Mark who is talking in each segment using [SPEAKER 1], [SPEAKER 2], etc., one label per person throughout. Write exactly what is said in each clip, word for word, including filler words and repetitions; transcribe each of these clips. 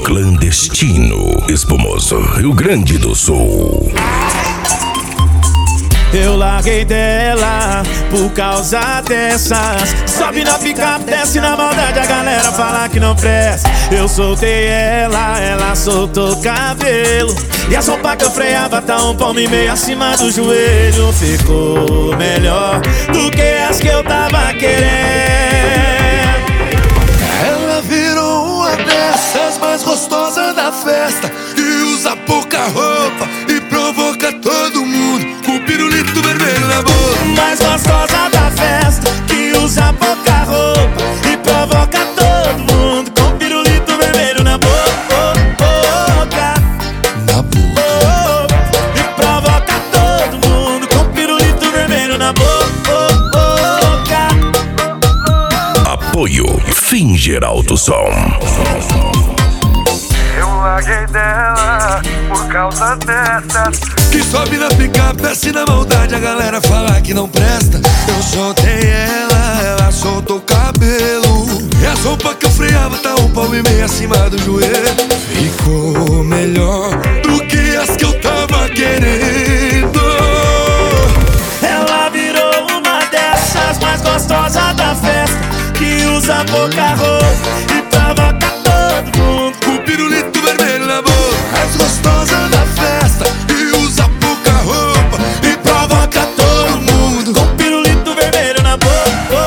[SPEAKER 1] Clandestino, Espumoso, Rio Grande do Sul.
[SPEAKER 2] Eu larguei dela por causa dessas. Sobe na picape, desce na maldade, a galera fala que não presta. Eu soltei ela, ela soltou o cabelo. E a sopa que eu freava tá um palmo e meio acima do joelho. Ficou melhor do que as que eu tava querendo.
[SPEAKER 3] Ela virou uma dessas mais gostosas da festa, que usa pouca roupa e provoca todo mundo com pirulito vermelho na boca.
[SPEAKER 2] Mais gostosa da festa, que usa pouca roupa e provoca todo mundo com pirulito vermelho na boca.
[SPEAKER 3] Na boca.
[SPEAKER 2] E provoca todo mundo com pirulito vermelho na boca.
[SPEAKER 1] Apoio Finger Alto Som.
[SPEAKER 4] Eu larguei dela por causa dessas.
[SPEAKER 3] Que sobe na picape, desce na maldade, a galera fala que não presta. Eu soltei ela, ela soltou o cabelo. E a roupa que eu freava tá um palmo e meio acima do joelho. Ficou melhor do que as que eu tava querendo.
[SPEAKER 2] Ela virou uma dessas mais gostosas da festa, que usa pouca roupa e provoca todo mundo
[SPEAKER 3] com pirulito vermelho na boca. Mais gostosa da festa, que usa pouca roupa e provoca todo mundo
[SPEAKER 2] com pirulito vermelho na boca.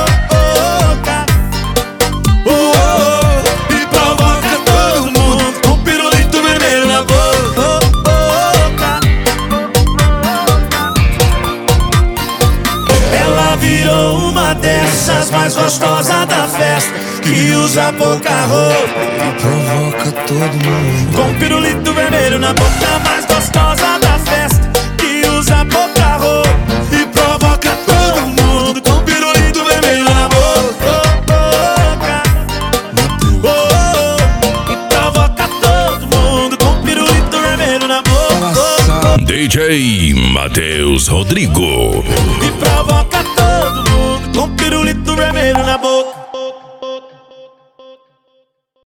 [SPEAKER 2] Oh, oh, e provoca todo mundo com pirulito vermelho na boca. Ela virou uma dessas mais gostosas da festa, que usa pouca roupa
[SPEAKER 3] e provoca todo mundo
[SPEAKER 2] com pirulito vermelho na boca. Mais gostosa da festa, que usa pouca roupa e provoca todo mundo com pirulito vermelho na boca. Oh, e provoca todo mundo com pirulito vermelho na boca.
[SPEAKER 1] D J Matheus Rodrigo.
[SPEAKER 2] E provoca todo mundo com pirulito vermelho na boca.